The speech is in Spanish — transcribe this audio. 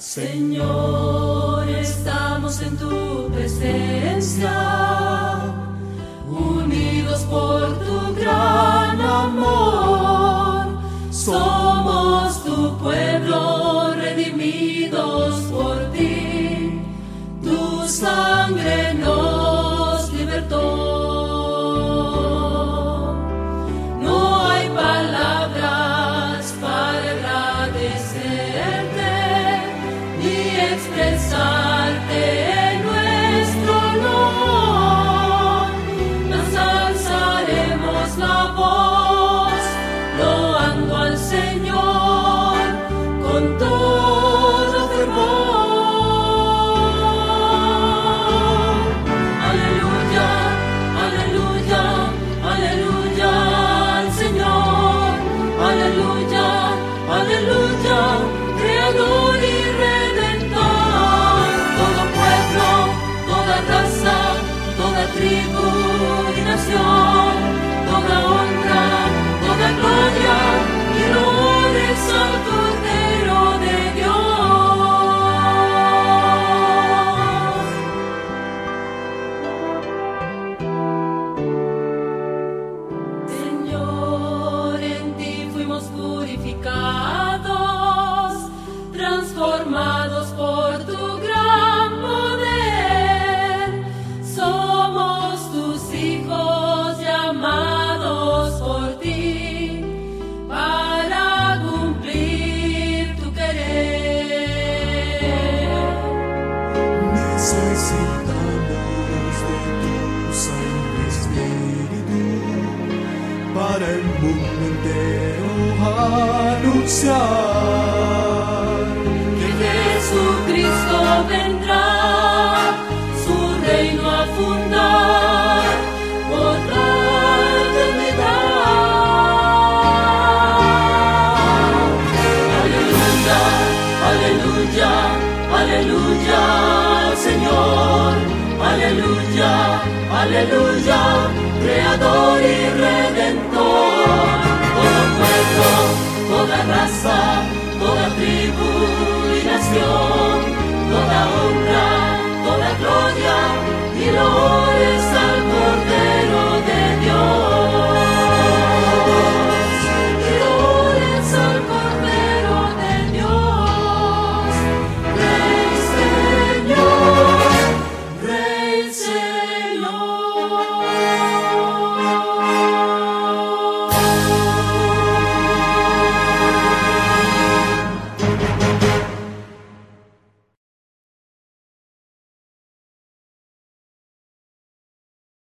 Señor, estamos en tu presencia, unidos por tu gran amor. Somos tu pueblo, redimidos por ti. Tu sangre nos libertó. No hay palabras para agradecerte ni expresarte nuestro honor. Nos alzaremos la voz, loando al Señor con todo fervor. Aleluya, aleluya, aleluya al Señor. Aleluya, aleluya, Creador y Redentor. Todo pueblo, toda raza, toda tribu y nación, toda honra, toda gloria y loores al Cordero de Dios. Señor, en ti fuimos purificados, transformados por tu gran poder. Somos tus hijos llamados por ti para cumplir tu querer. Necesitamos de tu Santo Espíritu para el mundo entero anunciar Que Jesucristo vendrá su reino a fundar por la eternidad. Aleluya, aleluya, aleluya al Señor. Aleluya, aleluya, Creador y Redentor. Todo pueblo, toda raza,